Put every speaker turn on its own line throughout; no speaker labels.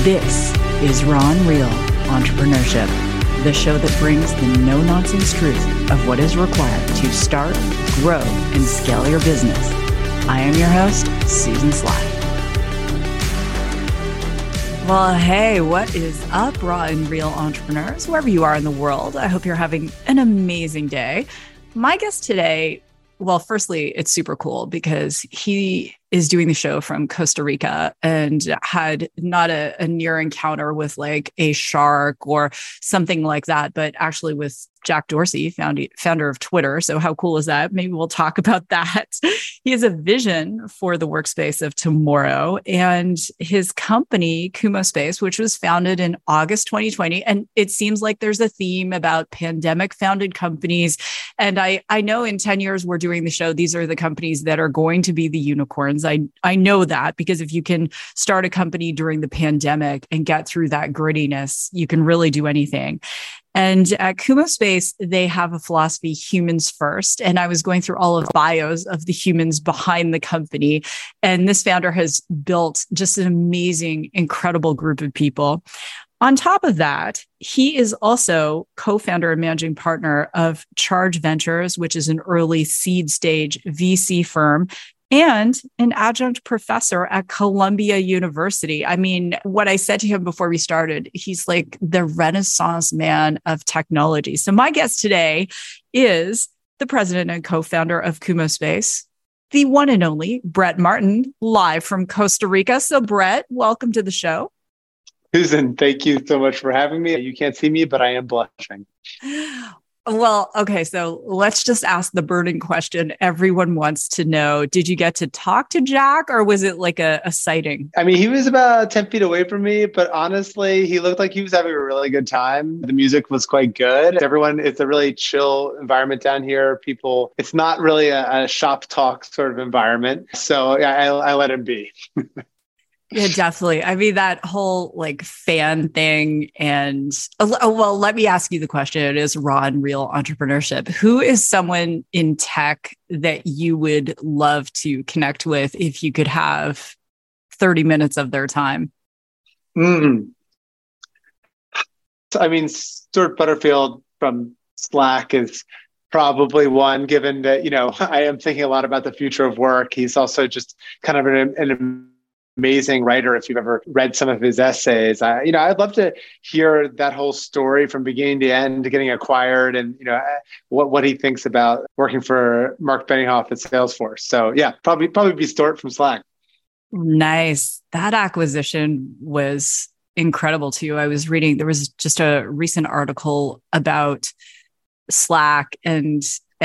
This is Raw and Real Entrepreneurship, the show that brings the no-nonsense truth of what is required to start, grow, and scale your business. I am your host, Susan Sly. Well, hey, what is up, Raw and Real Entrepreneurs, wherever you are in the world? I hope you're having an amazing day. My guest today, well, firstly, it's super cool because he is doing the show from Costa Rica and had not a near encounter with like a shark or something like that, but actually with Jack Dorsey, founder of Twitter. So how cool is that? Maybe we'll talk about that. He has a vision for the workspace of tomorrow, and his company, Kumo Space, which was founded in August 2020. And it seems like there's a theme about pandemic founded companies. And I know in 10 years we're doing the show, these are the companies that are going to be the unicorns. I know that because if you can start a company during the pandemic and get through that grittiness, you can really do anything. And at Kumo Space, they have a philosophy, humans first. And I was going through all of bios of the humans behind the company. And this founder has built just an amazing, incredible group of people. On top of that, he is also co-founder and managing partner of Charge Ventures, which is an early seed stage VC firm, and an adjunct professor at Columbia University. I mean, what I said to him before we started, he's like the Renaissance man of technology. So my guest today is the president and co-founder of Kumo Space, the one and only Brett Martin, live from Costa Rica. So Brett, welcome to the show.
Susan, thank you so much for having me. You can't see me, but I am blushing.
Well, okay, so let's just ask the burning question everyone wants to know. Did you get to talk to Jack, or was it like a sighting?
I mean, he was about 10 feet away from me, but honestly, he looked like he was having a really good time. The music was quite good. It's a really chill environment down here. It's not really a shop talk sort of environment. So yeah, I let him be.
Yeah, definitely. I mean, that whole like fan thing. And well, let me ask you the question. It is Raw and Real Entrepreneurship. Who is someone in tech that you would love to connect with if you could have 30 minutes of their time?
I mean, Stuart Butterfield from Slack is probably one, given that, I am thinking a lot about the future of work. He's also just kind of an amazing writer. If you've ever read some of his essays, I'd love to hear that whole story from beginning to end, to getting acquired, and what he thinks about working for Mark Benioff at Salesforce. So yeah, probably be Stuart from Slack.
Nice. That acquisition was incredible too. I was reading, there was just a recent article about Slack and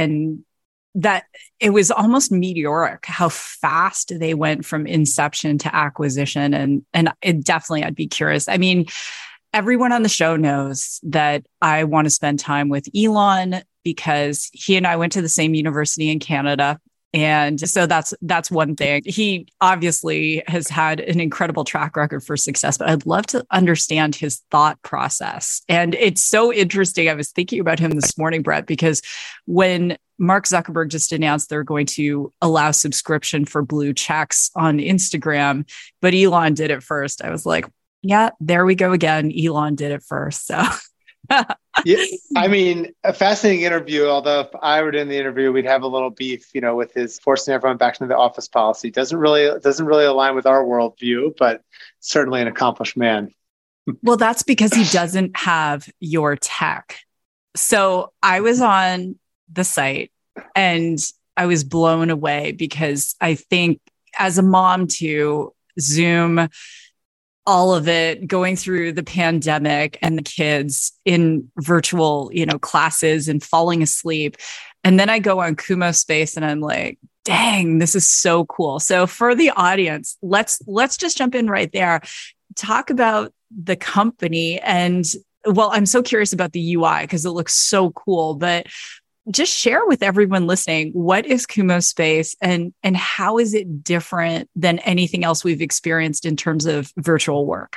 that it was almost meteoric how fast they went from inception to acquisition. And it definitely, I'd be curious. I mean, everyone on the show knows that I want to spend time with Elon because he and I went to the same university in Canada. And so that's one thing. He obviously has had an incredible track record for success, but I'd love to understand his thought process. And it's so interesting. I was thinking about him this morning, Brett, because when Mark Zuckerberg just announced they're going to allow subscription for blue checks on Instagram, but Elon did it first. I was like, yeah, there we go again. Elon did it first. So
yeah, I mean, a fascinating interview. Although if I were in the interview, we'd have a little beef, with his forcing everyone back into the office policy. Doesn't really align with our worldview, but certainly an accomplished man.
Well, that's because he doesn't have your tech. So I was on the site and I was blown away because I think as a mom too, Zoom, all of it, going through the pandemic and the kids in virtual, classes and falling asleep. And then I go on Kumo Space and I'm like, dang, this is so cool. So for the audience, let's just jump in right there. Talk about the company. And well, I'm so curious about the UI because it looks so cool, but just share with everyone listening, what is Kumo Space and how is it different than anything else we've experienced in terms of virtual work?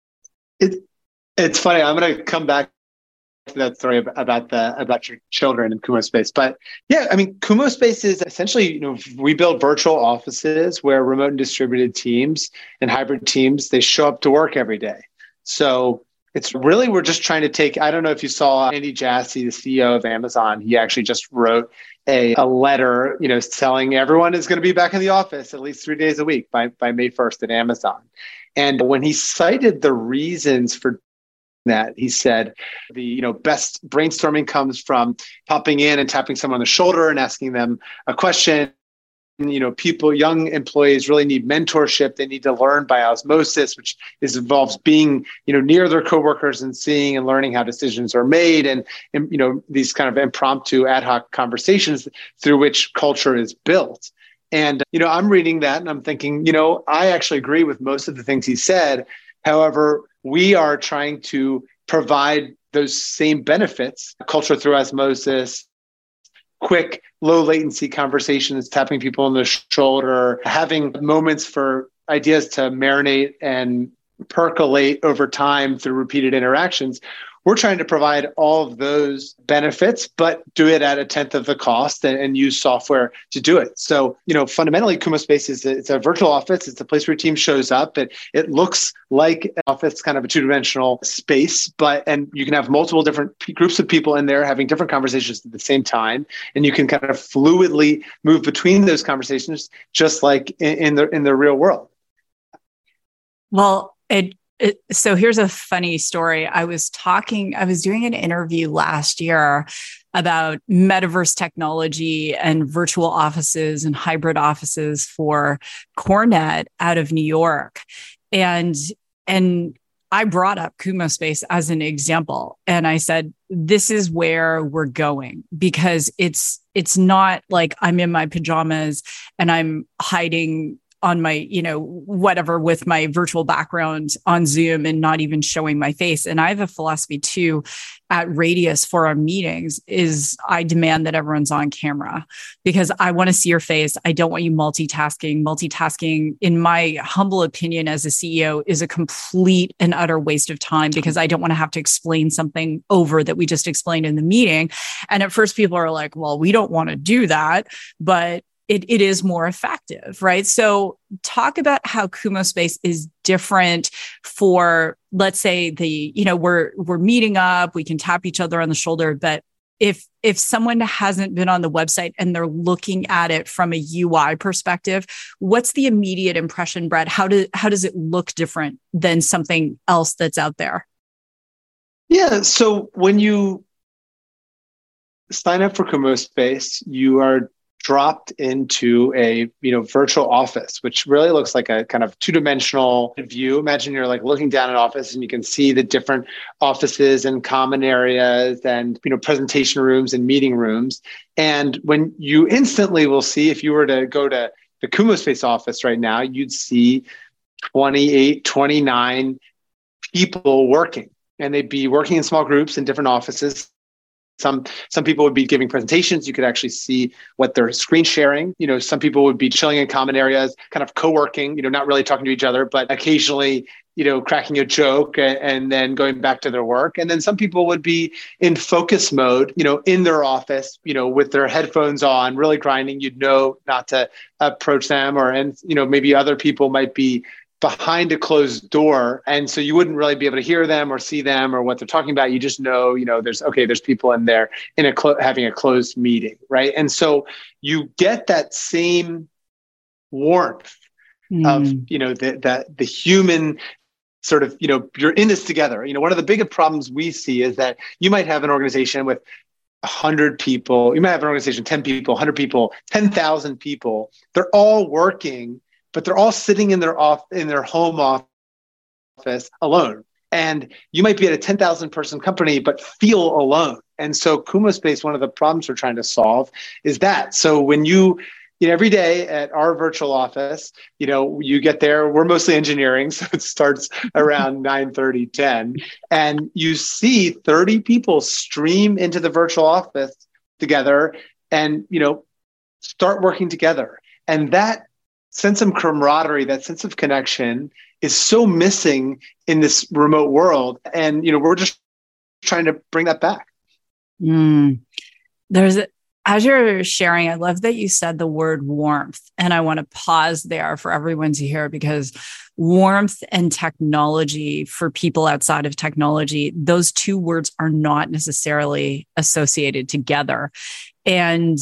It's funny. I'm going to come back to that story about your children in Kumo Space. But yeah, I mean, Kumo Space is essentially, we build virtual offices where remote and distributed teams and hybrid teams, they show up to work every day. So it's really, we're just trying to take, I don't know if you saw Andy Jassy, the CEO of Amazon, he actually just wrote a letter, telling everyone is going to be back in the office at least 3 days a week by May 1st at Amazon. And when he cited the reasons for that, he said the best brainstorming comes from popping in and tapping someone on the shoulder and asking them a question. People, young employees really need mentorship. They need to learn by osmosis, which involves being, near their coworkers and seeing and learning how decisions are made, and these kind of impromptu ad hoc conversations through which culture is built. And, I'm reading that and I'm thinking, I actually agree with most of the things he said. However, we are trying to provide those same benefits, culture through osmosis, quick, low latency conversations, tapping people on the shoulder, having moments for ideas to marinate and percolate over time through repeated interactions. We're trying to provide all of those benefits, but do it at a tenth of the cost and use software to do it. So, fundamentally, Kumo Space it's a virtual office. It's a place where your team shows up. It looks like an office, kind of a two-dimensional space, and you can have multiple different groups of people in there having different conversations at the same time. And you can kind of fluidly move between those conversations, just like in the real world.
Well, so here's a funny story. I was doing an interview last year about metaverse technology and virtual offices and hybrid offices for CoreNet out of New York. And I brought up Kumo Space as an example. And I said, this is where we're going, because it's not like I'm in my pajamas and I'm hiding on my, whatever, with my virtual background on Zoom and not even showing my face. And I have a philosophy too at Radius for our meetings is I demand that everyone's on camera because I want to see your face. I don't want you multitasking. Multitasking, in my humble opinion as a CEO, is a complete and utter waste of time because I don't want to have to explain something over that we just explained in the meeting. And at first people are like, well, we don't want to do that, but it is more effective, right? So talk about how Kumo Space is different for, let's say we're meeting up, we can tap each other on the shoulder, but if someone hasn't been on the website and they're looking at it from a UI perspective, what's the immediate impression, Brett? How does it look different than something else that's out there?
Yeah, so when you sign up for Kumo Space, you are dropped into a virtual office, which really looks like a kind of two-dimensional view. Imagine you're like looking down an office and you can see the different offices and common areas and presentation rooms and meeting rooms. And when you instantly will see, if you were to go to the Kumo Space office right now, you'd see 28, 29 people working, and they'd be working in small groups in different offices. Some people would be giving presentations. You could actually see what they're screen sharing. Some people would be chilling in common areas, kind of co-working, not really talking to each other, but occasionally, cracking a joke and then going back to their work. And then some people would be in focus mode, in their office, with their headphones on, really grinding. You'd know not to approach them, maybe other people might be behind a closed door. And so you wouldn't really be able to hear them or see them or what they're talking about. You just know, there's people in there having a closed meeting, right? And so you get that same warmth of, the human sort of, you're in this together. One of the biggest problems we see is that you might have an organization with 100 people, you might have an organization, 10 people, 100 people, 10,000 people. They're all working, but they're all sitting in their home office alone. And you might be at a 10,000 person company, but feel alone. And so Kumo Space, one of the problems we're trying to solve is that. So when every day at our virtual office, you get there, we're mostly engineering. So it starts around 9:30, 10, and you see 30 people stream into the virtual office together and, start working together. And that sense of camaraderie, that sense of connection is so missing in this remote world. And, we're just trying to bring that back.
As you're sharing, I love that you said the word warmth. And I want to pause there for everyone to hear, because warmth and technology, for people outside of technology, those two words are not necessarily associated together. And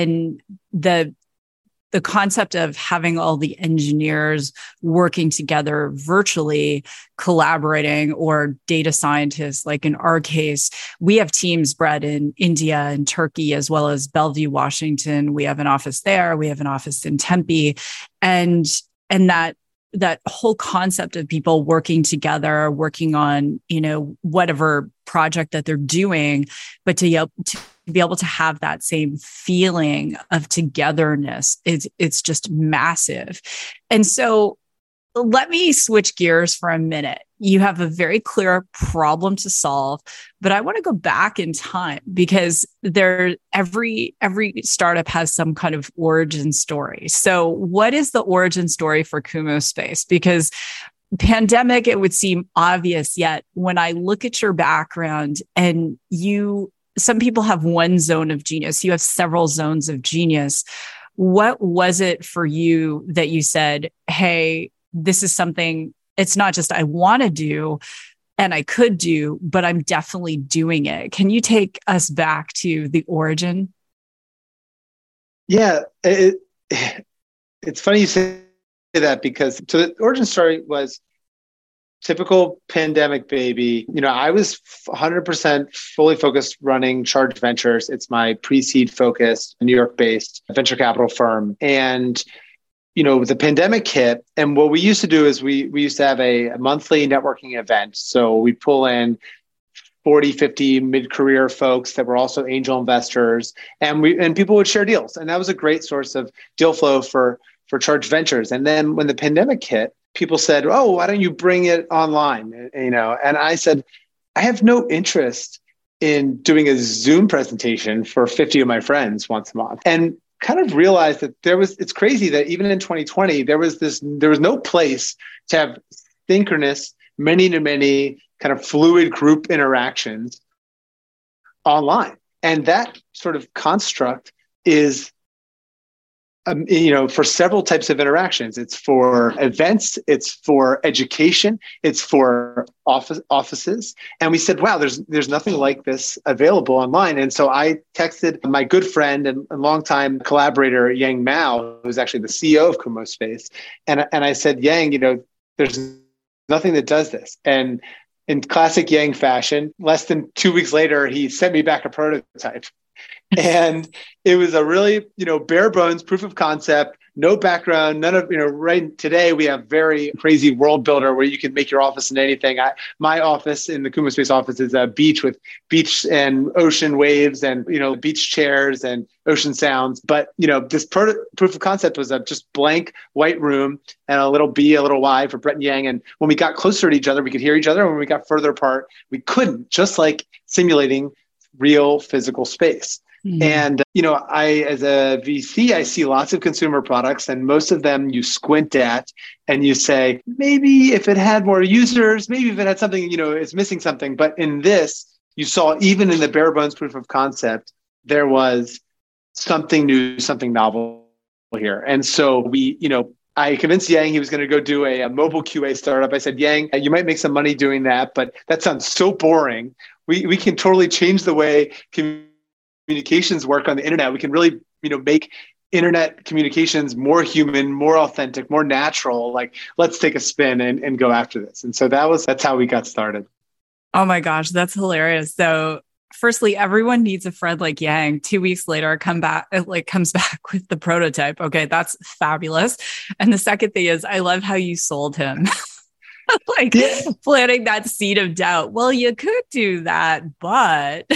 the the concept of having all the engineers working together virtually, collaborating, or data scientists, like in our case, we have teams spread in India and Turkey, as well as Bellevue, Washington. We have an office there. We have an office in Tempe. And that whole concept of people working together, working on, whatever project that they're doing, but to be able to have that same feeling of togetherness, it's just massive. And so let me switch gears for a minute. You have a very clear problem to solve, but I want to go back in time, because every startup has some kind of origin story. So what is the origin story for Kumo Space? Because pandemic, it would seem obvious, yet when I look at your background, and some people have one zone of genius, you have several zones of genius. What was it for you that you said, hey, this is something, it's not just I want to do and I could do, but I'm definitely doing it? Can you take us back to the origin?
Yeah, it's funny you say that, because so the origin story was typical pandemic baby. I was 100% fully focused running Charge Ventures. It's my pre-seed focused, New York-based venture capital firm. And the pandemic hit, and what we used to do is we used to have a monthly networking event. So we pull in 40, 50 mid-career folks that were also angel investors, and people would share deals. And that was a great source of deal flow for Charge Ventures. And then when the pandemic hit, people said, oh, why don't you bring it online? And I said, I have no interest in doing a Zoom presentation for 50 of my friends once a month. And kind of realized that it's crazy that even in 2020, there was no place to have synchronous, many to many kind of fluid group interactions online. And that sort of construct is for several types of interactions. It's for events, it's for education, it's for offices. And we said, wow, there's nothing like this available online. And so I texted my good friend and longtime collaborator, Yang Mao, who's actually the CEO of Kumo Space. And I said, Yang, there's nothing that does this. And in classic Yang fashion, less than 2 weeks later, he sent me back a prototype. And it was a really, bare bones proof of concept, no background, none of, right today we have very crazy world builder where you can make your office into anything. My office in the Kumo Space office is a beach with beach and ocean waves and, beach chairs and ocean sounds. But, this proof of concept was a just blank white room and a little B, a little Y for Brett and Yang. And when we got closer to each other, we could hear each other. And when we got further apart, we couldn't, just like simulating real physical space. And, as a VC, I see lots of consumer products, and most of them you squint at and you say, maybe if it had more users, maybe if it had something, it's missing something. But in this, you saw, even in the bare bones proof of concept, there was something new, something novel here. And so I convinced Yang he was going to go do a mobile QA startup. I said, Yang, you might make some money doing that, but that sounds so boring. We can totally change the way communications work on the internet. We can really, make internet communications more human, more authentic, more natural. Like, let's take a spin and go after this. And so that's how we got started.
Oh my gosh, that's hilarious. So firstly, everyone needs a friend like Yang. 2 weeks later, comes back with the prototype. Okay, that's fabulous. And the second thing is, I love how you sold him. Planting that seed of doubt. Well, you could do that, but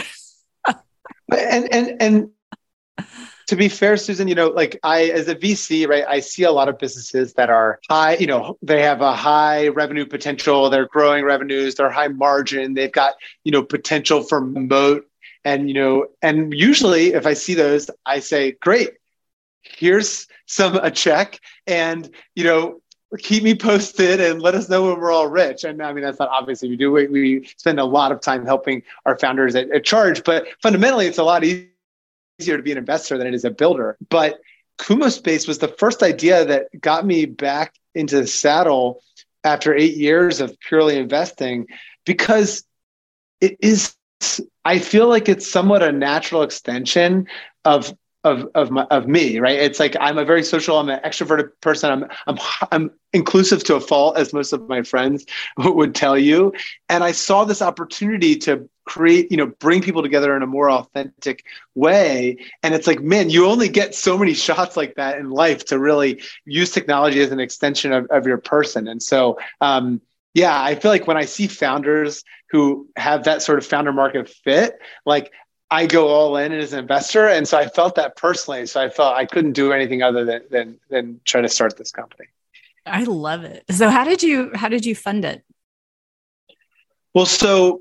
and to be fair, Susan, I, as a VC, right, I see a lot of businesses that are high, they have a high revenue potential, they're growing revenues, they're high margin, they've got, potential for moat. And, and usually if I see those, I say, great, here's a check and, keep me posted and let us know when we're all rich. And I mean, that's not obviously we do. We spend a lot of time helping our founders at Charge, but fundamentally it's a lot easier to be an investor than it is a builder. But Kumo Space was the first idea that got me back into the saddle after 8 years of purely investing, because it is, I feel like it's somewhat a natural extension of me, right? It's like I'm a very social, I'm an extroverted person. I'm inclusive to a fault, as most of my friends would tell you. And I saw this opportunity to create, bring people together in a more authentic way. And it's like, man, you only get so many shots like that in life to really use technology as an extension of your person. And so, yeah, I feel like when I see founders who have that sort of founder market fit, like I go all in as an investor. And so I felt that personally. So I felt I couldn't do anything other than try to start this company.
I love it. So how did you fund it?
Well, so,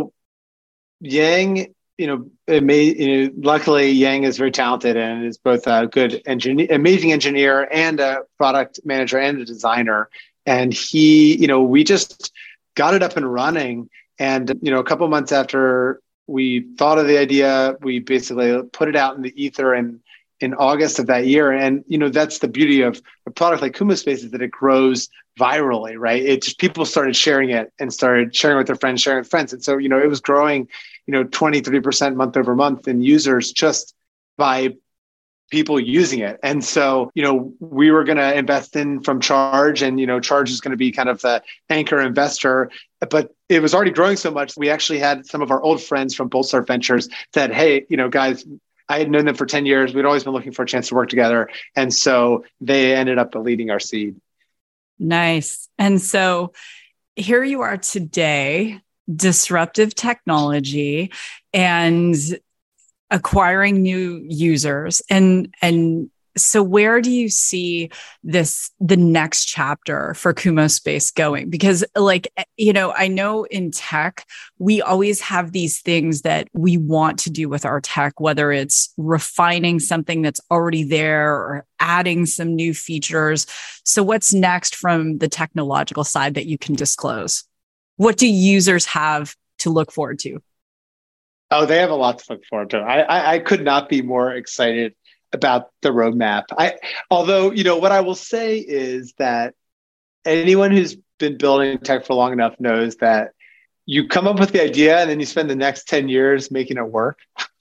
Yang, luckily Yang is very talented and is both a good engineer, amazing engineer, and a product manager and a designer. And he, we just got it up and running. And, a couple of months after we thought of the idea, we basically put it out in the ether in August of that year. And, that's the beauty of a product like Kumo Space, is that it grows virally, right? It just, people started sharing it and started sharing with their friends, sharing with friends. And so, it was growing, 20-30% month over month in users just by people using it. And so, we were going to invest in from Charge, and, Charge is going to be kind of the anchor investor, but it was already growing so much. We actually had some of our old friends from Boltstart Ventures said, hey, guys, I had known them for 10 years. We'd always been looking for a chance to work together. And so they ended up leading our seed.
Nice. And so here you are today, disruptive technology and acquiring new users. And so where do you see the next chapter for Kumo Space going? Because I know in tech, we always have these things that we want to do with our tech, whether it's refining something that's already there or adding some new features. So what's next from the technological side that you can disclose? What do users have to look forward to?
Oh, they have a lot to look forward to. I could not be more excited about the roadmap. Although, what I will say is that anyone who's been building tech for long enough knows that you come up with the idea and then you spend the next 10 years making it work.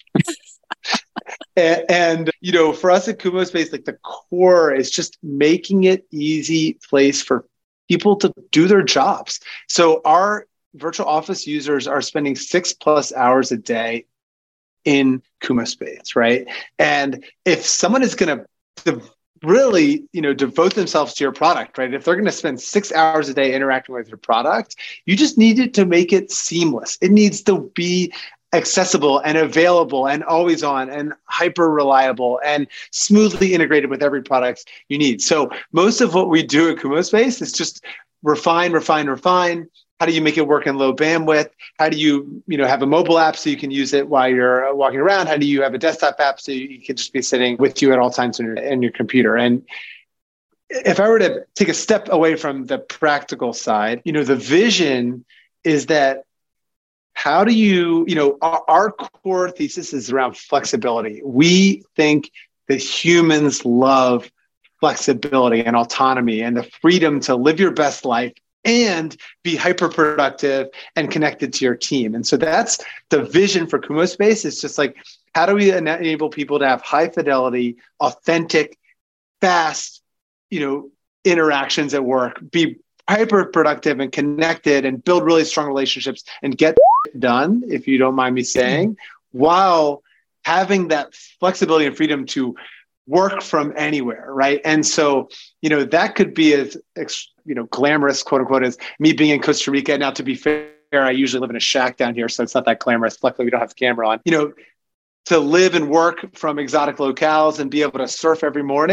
and, for us at Kumo Space, like the core is just making it easy place for people to do their jobs. So our virtual office users are spending 6+ hours a day in Kumo Space, right? And if someone is going to really, devote themselves to your product, right? If they're going to spend 6 hours a day interacting with your product, you just need to make it seamless. It needs to be accessible and available and always on and hyper reliable and smoothly integrated with every product you need. So most of what we do at Kumo Space is just refine. How do you make it work in low bandwidth? How do you, have a mobile app so you can use it while you're walking around? How do you have a desktop app so you can just be sitting with you at all times in your computer? And if I were to take a step away from the practical side, the vision is that how do you, our core thesis is around flexibility. We think that humans love flexibility and autonomy and the freedom to live your best life and be hyper productive and connected to your team. And so that's the vision for Kumo Space. It's just like, how do we enable people to have high fidelity, authentic, fast, interactions at work, be hyper productive and connected and build really strong relationships and get done, if you don't mind me saying, while having that flexibility and freedom to work from anywhere, right? And so, that could be as, glamorous, quote unquote, as me being in Costa Rica. Now, to be fair, I usually live in a shack down here, so it's not that glamorous. Luckily, we don't have the camera on. To live and work from exotic locales and be able to surf every morning,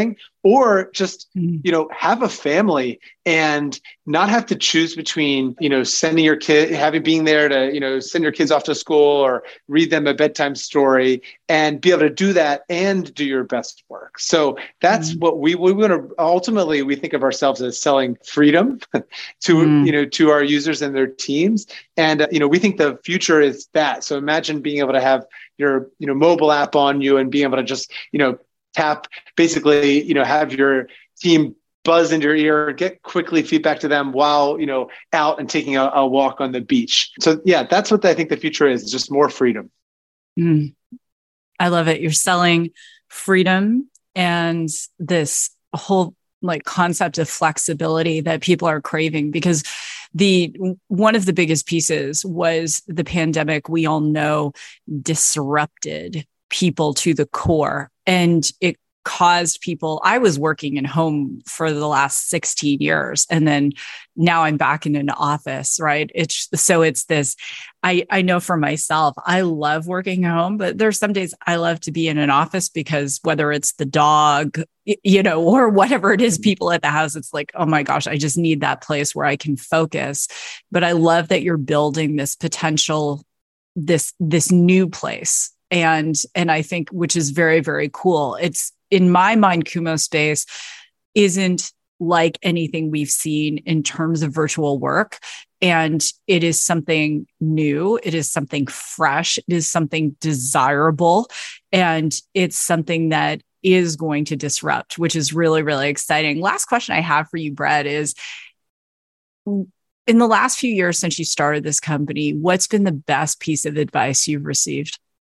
or just, have a family and not have to choose between, sending your kid, being there to, send your kids off to school or read them a bedtime story, and be able to do that and do your best work. So that's what we want to, ultimately, we think of ourselves as selling freedom to our users and their teams. And, we think the future is that. So imagine being able to have your, mobile app on you and being able to just, tap, basically, have your team buzz into your ear, get quickly feedback to them while, out and taking a walk on the beach. So yeah, that's what I think the future is, just more freedom.
I love it. You're selling freedom and this whole concept of flexibility that people are craving, because one of the biggest pieces was the pandemic, we all know, disrupted people to the core, and it caused people. I was working in home for the last 16 years. And then now I'm back in an office, right? It's this, I know for myself, I love working home, but there's some days I love to be in an office because whether it's the dog, or whatever it is, people at the house, it's like, oh my gosh, I just need that place where I can focus. But I love that you're building this potential, this new place. And I think, which is very, very cool. It's, in my mind, Kumo Space isn't like anything we've seen in terms of virtual work. And it is something new. It is something fresh. It is something desirable. And it's something that is going to disrupt, which is really, really exciting. Last question I have for you, Brett, is in the last few years since you started this company, what's been the best piece of advice you've received?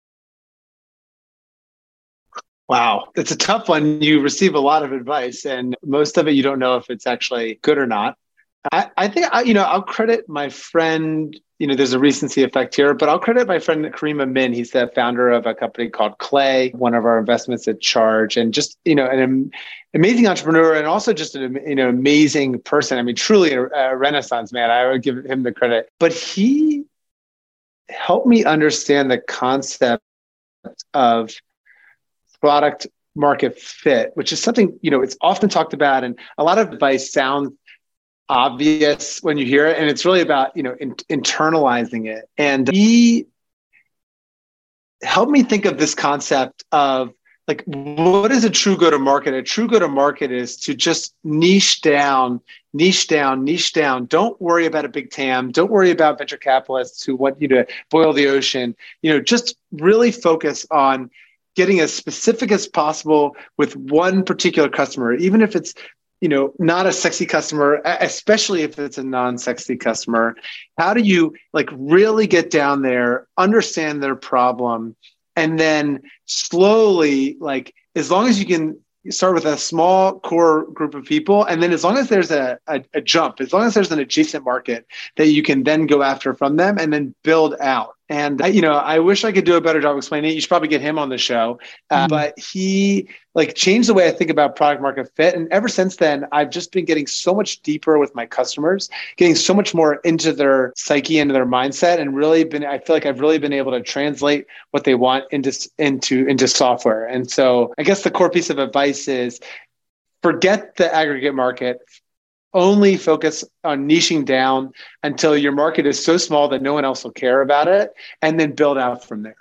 Wow. It's a tough one. You receive a lot of advice, and most of it, you don't know if it's actually good or not. I think, I'll credit my friend, there's a recency effect here, but I'll credit my friend Kareem Amin. He's the founder of a company called Clay, one of our investments at Charge, and just, an amazing entrepreneur, and also just an amazing person. I mean, truly a Renaissance man. I would give him the credit. But he helped me understand the concept of product market fit, which is something, it's often talked about, and a lot of advice sounds obvious when you hear it. And it's really about, internalizing it. And he helped me think of this concept of what is a true go-to-market? A true go-to-market is to just niche down. Don't worry about a big TAM. Don't worry about venture capitalists who want you to boil the ocean. Just really focus on getting as specific as possible with one particular customer, even if it's, not a sexy customer, especially if it's a non-sexy customer. How do you really get down there, understand their problem, and then slowly, as long as you can start with a small core group of people, and then as long as there's a jump, as long as there's an adjacent market that you can then go after from them and then build out. And, I wish I could do a better job explaining it. You should probably get him on the show. But he changed the way I think about product market fit. And ever since then, I've just been getting so much deeper with my customers, getting so much more into their psyche, into their mindset, and I feel like I've really been able to translate what they want into software. And so I guess the core piece of advice is forget the aggregate market. Only focus on niching down until your market is so small that no one else will care about it, and then build out from there.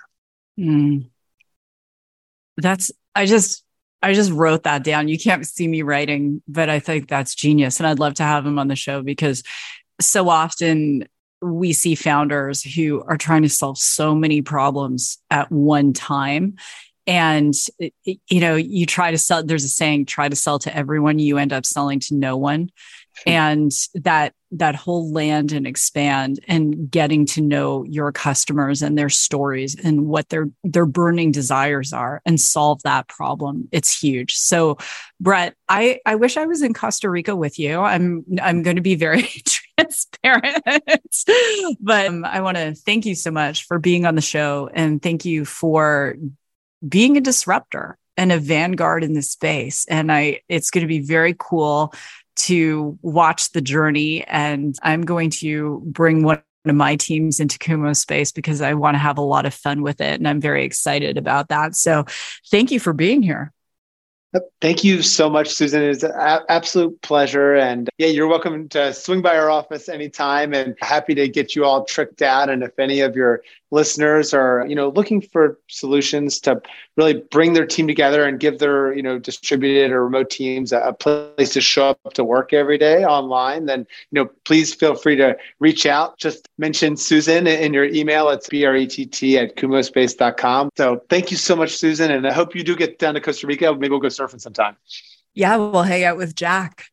I just wrote that down. You can't see me writing, but I think that's genius. And I'd love to have him on the show, because so often we see founders who are trying to solve so many problems at one time. And, you try to sell, there's a saying, try to sell to everyone, you end up selling to no one. And that whole land and expand, and getting to know your customers and their stories and what their burning desires are, and solve that problem. It's huge. So Brett, I wish I was in Costa Rica with you. I'm going to be very transparent, but I want to thank you so much for being on the show, and thank you for being a disruptor and a vanguard in this space. And it's going to be very cool to watch the journey. And I'm going to bring one of my teams into Kumo Space because I want to have a lot of fun with it. And I'm very excited about that. So thank you for being here.
Thank you so much, Susan. It's an absolute pleasure. And yeah, you're welcome to swing by our office anytime, and happy to get you all tricked out. And if any of your listeners are, looking for solutions to really bring their team together and give their, distributed or remote teams a place to show up to work every day online, then, please feel free to reach out. Just mention Susan in your email. It's brett@kumospace.com. So thank you so much, Susan. And I hope you do get down to Costa Rica. Maybe we'll go surfing sometime.
Yeah, we'll hang out with Jack.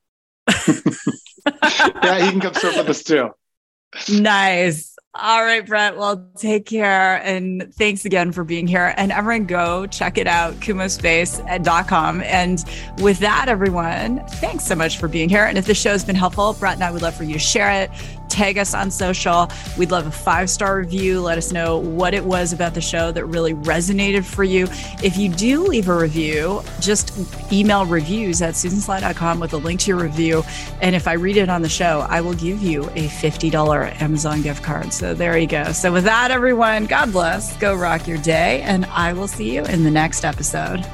Yeah, he can come surf with us too.
Nice. All right, Brett. Well, take care. And thanks again for being here. And everyone go check it out, kumospace.com. And with that, everyone, thanks so much for being here. And if the show's been helpful, Brett and I would love for you to share it. Tag us on social. We'd love a 5-star review. Let us know what it was about the show that really resonated for you. If you do leave a review, just email reviews@susansly.com with a link to your review. And if I read it on the show, I will give you a $50 Amazon gift card. So there you go. So with that, everyone, God bless. Go rock your day. And I will see you in the next episode.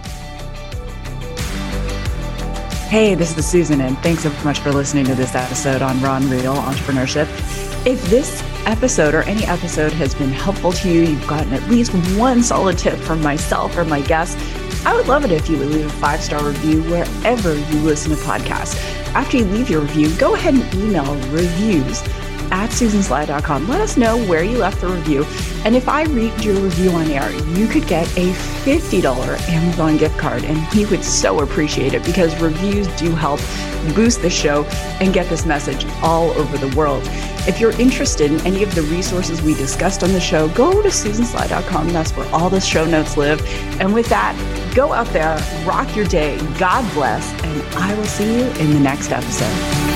Hey, this is Susan, and thanks so much for listening to this episode on Raw and Real Entrepreneurship. If this episode or any episode has been helpful to you, you've gotten at least one solid tip from myself or my guests, I would love it if you would leave a 5-star review wherever you listen to podcasts. After you leave your review, go ahead and email reviews@susansly.com. Let us know where you left the review. And if I read your review on air, you could get a $50 Amazon gift card. And we would so appreciate it because reviews do help boost the show and get this message all over the world. If you're interested in any of the resources we discussed on the show, go to susansly.com. That's where all the show notes live. And with that, go out there, rock your day. God bless. And I will see you in the next episode.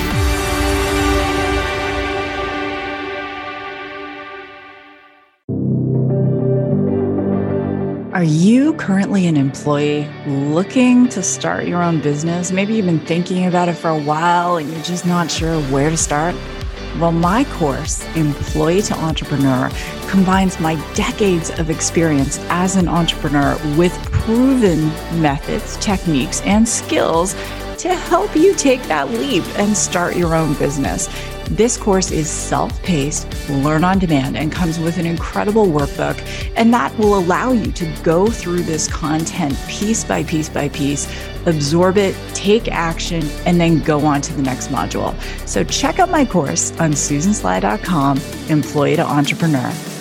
Are you currently an employee looking to start your own business? Maybe you've been thinking about it for a while and you're just not sure where to start. Well, my course, Employee to Entrepreneur, combines my decades of experience as an entrepreneur with proven methods, techniques, and skills to help you take that leap and start your own business. This course is self-paced, learn on demand, and comes with an incredible workbook. And that will allow you to go through this content piece by piece by piece, absorb it, take action, and then go on to the next module. So check out my course on susansly.com, Employee to Entrepreneur.